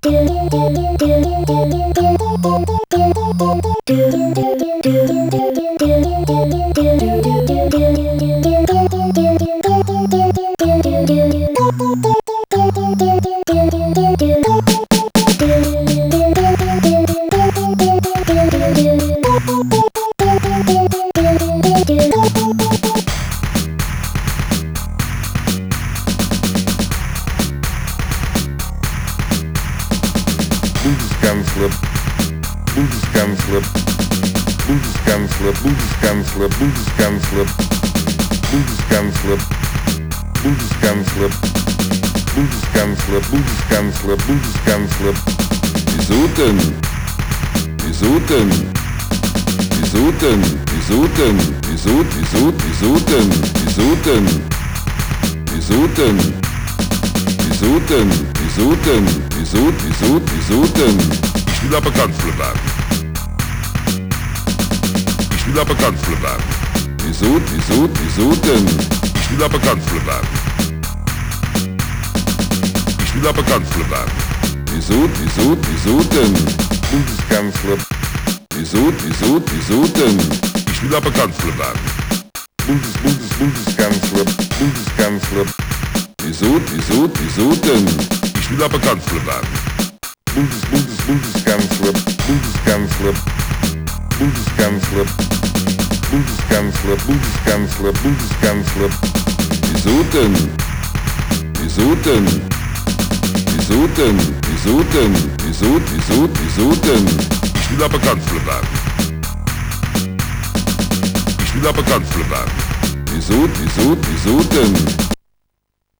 Bundeskanzler. Wieso denn? Wieso denn? Wieso denn? Wieso denn? Wieso denn? Wieso denn? Wieso denn? Wieso denn? Wieso denn? Wieso denn? Ich will aber Kanzler werden. Ich will aber Kanzler werden. Wieso denn? Ich will aber Kanzler werden. Ich will aber Kanzler werden. Wieso denn? Bundeskanzler. Wieso denn? Ich will aber Kanzler werden. Bundeskanzler. Wieso denn? Ich will aber Kanzler werden. Bundeskanzler. Wieso denn? Wieso denn? Wieso denn? Wieso denn? Ich will aber Kanzler werden. Ich will aber Kanzler werden. Wieso denn?